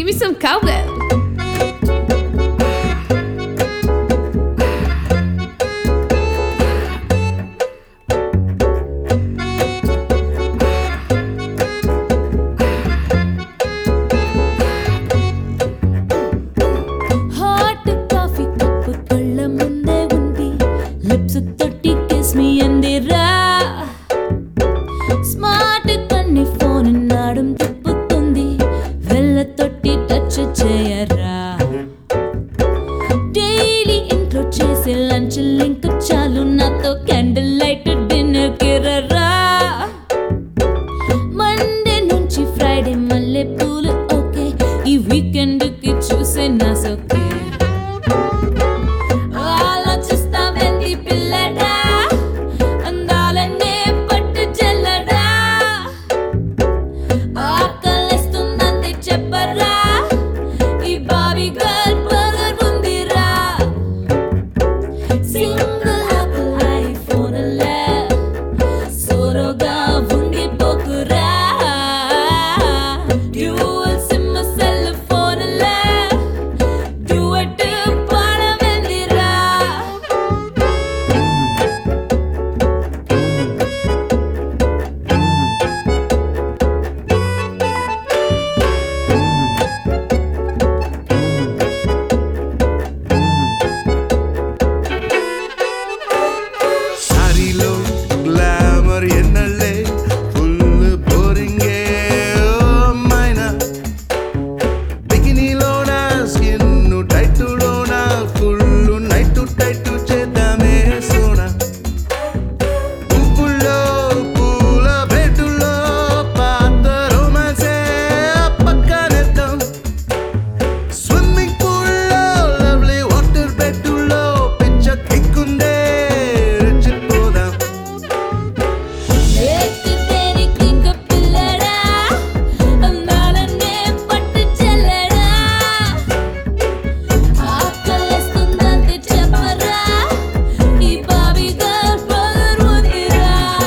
Give me some cowbell. Hot coffee cup కళ్ళ ముందే ఉంది. Lips తోటి kiss me అందిరా. Smart కన్ని ఫోన్ నాడం తిప్పుతుంది. వెళ్ళతోటి టచ్ చేయరా. డైలీ ఇంట్రో చేసే లంచ్ లింక్ చాలు నాతో క్యాండిల్ లైట్ డిన్నర్ కిరరా. మండే నుంచి ఫ్రైడే మళ్ళీ పూలు ఓకే. ఈ వీకెండ్ కి చూసే నా సోకే. ఆలోచిస్తావేంది పిల్లడా, అందాలనే పట్టు చెల్లడా. ఆకలిస్తుందంది చెప్పరా, ఈ బాబీ గర్ల్ బర్గర్ ఉందిరా. సింగిల్ యాపిల్ ఐఫోన్ లే సోరోగా ఉండిపోకురా. డ్యూయల్ సిమ్ సెల్ ఫోన్ లే డ్యూయట్ పాడవెందిరా. సారీలో గ్లామర్ ఎన్నళ్ళే ఫుల్ బోరింగే మైనా. బికినీలోన స్కిన్ టైటులోన ఫుల్ నైట్ టైట్ చేద్దామే సోనా. పువ్వుల్లో పూల బెడ్డుల్లో పాత రొమాన్సే పక్కనెత్తాం. స్విమ్మింగ్ పూల్లో లవ్లీ వాటర్ బెడ్డుల్లో పిచ్చ కిక్కుందే రెచ్చిపోదాం. ఏటి దేనికి ఇంక పిల్లడా, అందాలనే పట్టు చెల్లడా. ఆకలిస్తుందంది చెప్పరా, ఈ బాబీ గర్ల్ బర్గర్ ఉందిరా.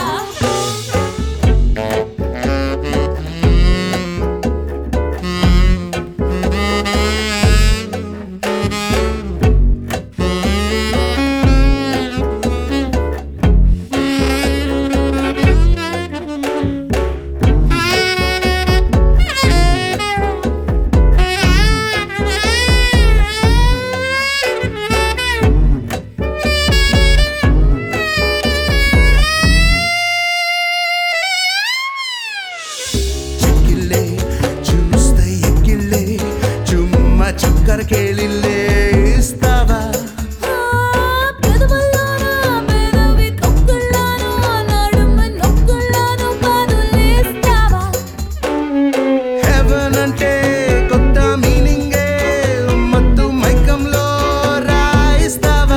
చెక్కిళ్ళే చూస్తే ఎక్కిళ్ళే చుమ్మా చక్కర కేళిళ్ళే ఇస్తావా. పెదవుల్లోన పెదవి కొక్కుల్లోన నడుమ నొక్కుల్లోన బాదులేస్తావా. హెవెన్ అంటే కొత్త మీనింగే మత్తు మైకంలో రాయిస్తావా.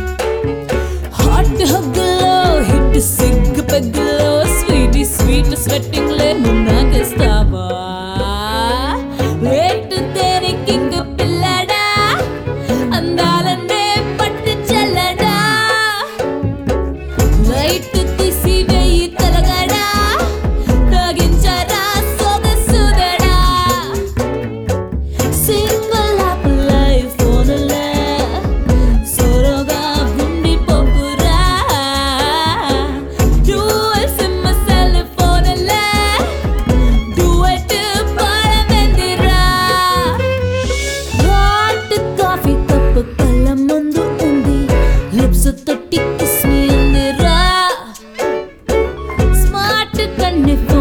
హాట్ హగ్గులో హిట్ సిగ్గు పెగ్గులో స్వీట్ స్వీట్ స్వెట్టింగ్ లే నాకిస్తావా. వేటు దేనికి ఇంక పిల్లడా, అందాలనే పట్టు చెల్లడా. లైట్ తీసి వెయ్యి తలగడా, తాగించరా సొగసుదడా. సింగిల్ యాపిల్ ఐఫోన్ లే సోరోగా ఉండిపోకురా. డ్యూయల్ సిమ్ సెల్ ఫోన్ లే డ్యూయట్ పాడవెందిరా. హాట్ కాఫీ కప్ కళ్ళ ముందు ఉంది. లిప్స్ తోటి కిస్ మీ అందిరా. స్మార్ట్ కన్ని